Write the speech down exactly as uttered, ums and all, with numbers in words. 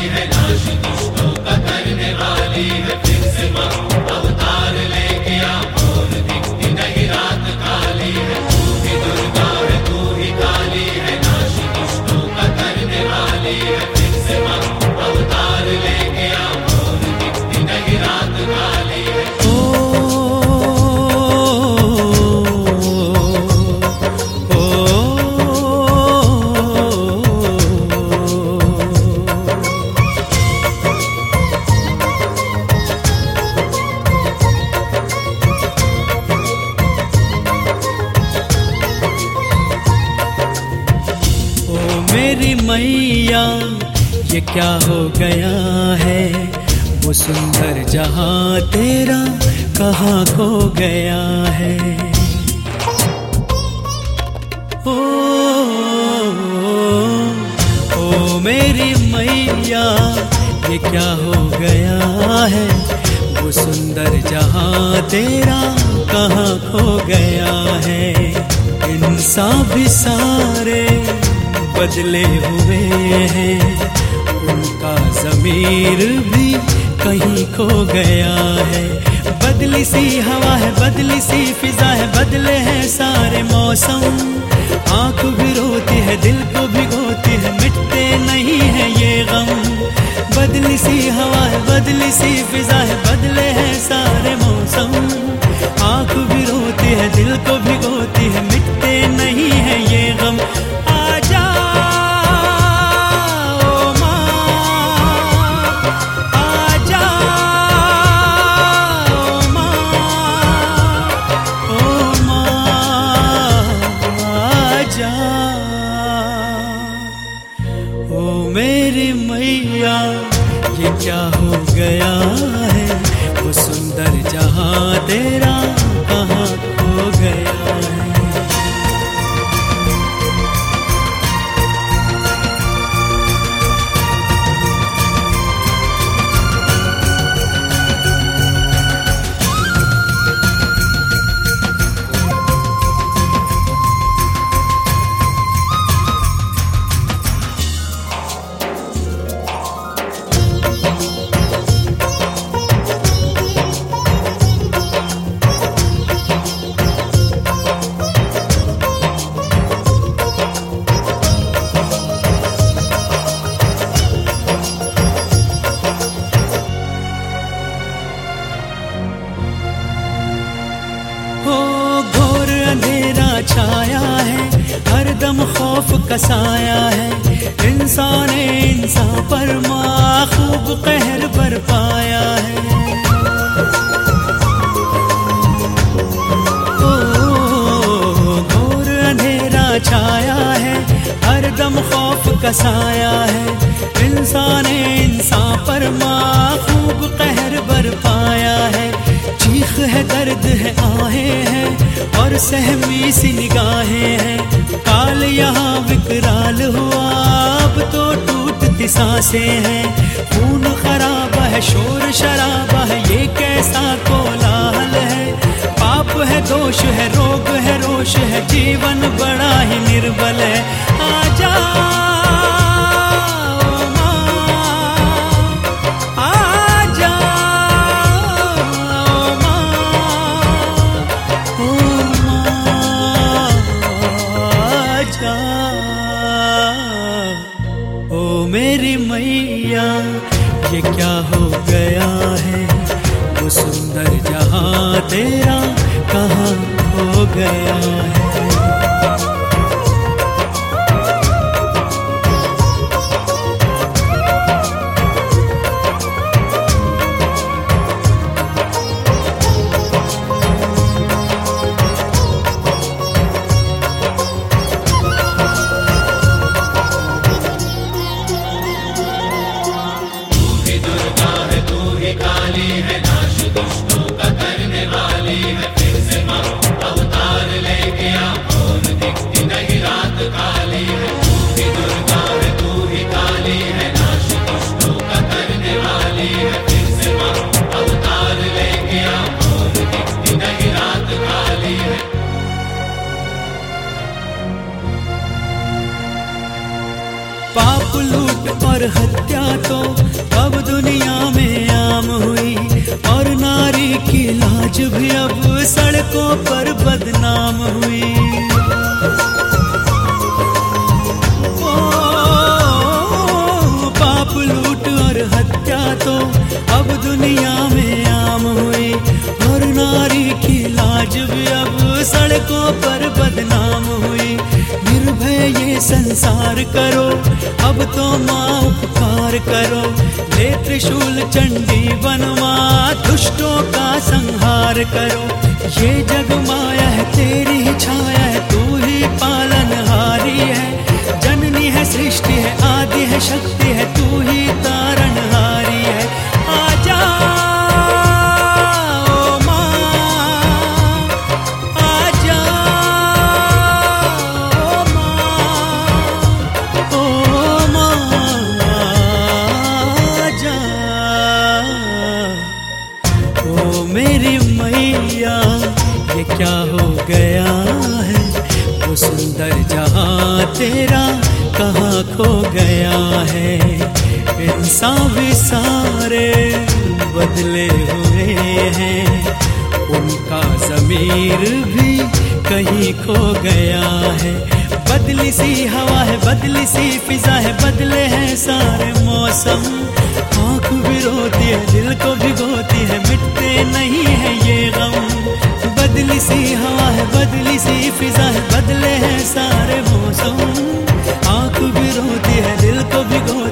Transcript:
है, नाश दुष्टों का करने वाली है। फिर से माँ अवतार लेके आ, और दिखती नहीं रात काली है। तू ही दुर्गा है, तू ही काली है, नाश दुष्टों का करने वाली है। फिर से माँ अवतार लेके आ, और दिखती नहीं रात काली है। मेरी मैया ये क्या हो गया है, वो सुंदर जहां तेरा कहाँ खो गया है। ओ, ओ मेरी मैया ये क्या हो गया है, वो सुंदर जहां तेरा कहाँ खो गया है। इंसान भी सारे बदले हुए हैं, उनका ज़मीर भी कहीं खो गया है। बदली सी हवा है, बदली सी फिजा है, बदले हैं सारे मौसम। आँख भी रोती है, दिल को भिगोती है, मिटते नहीं है ये गम। बदली सी हवा है, बदली सी फिजा है, बदले हैं सारे मौसम। आँख भी रोती है, दिल को भिगोती है, मिटते नहीं है ये गम। आजा मेरी मैया ये क्या हो गया है, वो सुंदर जहां तेरा कहाँ खो गया है। छाया है, हरदम खौफ का साया है। इंसान इंसान पर माखूब कहर बरपाया है। ओ घोर अंधेरा छाया है, हरदम खौफ का साया है। इंसान इंसान पर माखूब कहर बरपाया है। चीख है, दर्द है, आहें हैं, और सहमी सी निगाहें हैं। काल यहाँ विकराल हुआ, अब तो टूटती सांसें हैं। खून खराब है, शोर शराबा है, ये कैसा कोलाहल है। पाप है, दोष है, रोग है, रोष है, जीवन बड़ा ही निर्बल है। आजा मेरी मैया ये क्या हो गया है, वो सुंदर जहां तेरा कहाँ खो गया है। काली है, नाश दुष्टों का करने वाली है। फिर से माँ अवतार लेके आ, तो अब दुनिया में आम हुई, और नारी की लाज भी अब सड़कों पर बदनाम हुई। ओ, पाप लूट और हत्या तो अब दुनिया में आम हुई, और नारी की लाज भी अब सड़कों पर बदनाम हुई। निर्भय ये संसार करो, अब तो माँ उपकार करो, ले त्रिशूल चंडी बनवा, दुष्टों का संहार करो। ये जग माया है, तेरी ही छाया है, तू ही पालनहारी है। जननी है, सृष्टि है, आदि है, शक्ति है, तू ही तारणहारी है। आजा ओ माँ, आजा ओ माँ, ओ माँ आजा। ओ मेरी मैया, ये क्या हो गया है, वो सुंदर जहां तेरा कहाँ खो गया है। इंसान भी सारे बदले हुए हैं, उनका ज़मीर भी कहीं खो गया है। बदली सी हवा है, बदली सी फिजा है, बदले हैं सारे मौसम। आँख भी रोती है, दिल को भिगोती है, मिटते नहीं है ये गम। बदली सी हवा है, बदली सी फिजा है, बदले हैं सारे मौसम। आँख भी रोती है, दिल को भिगो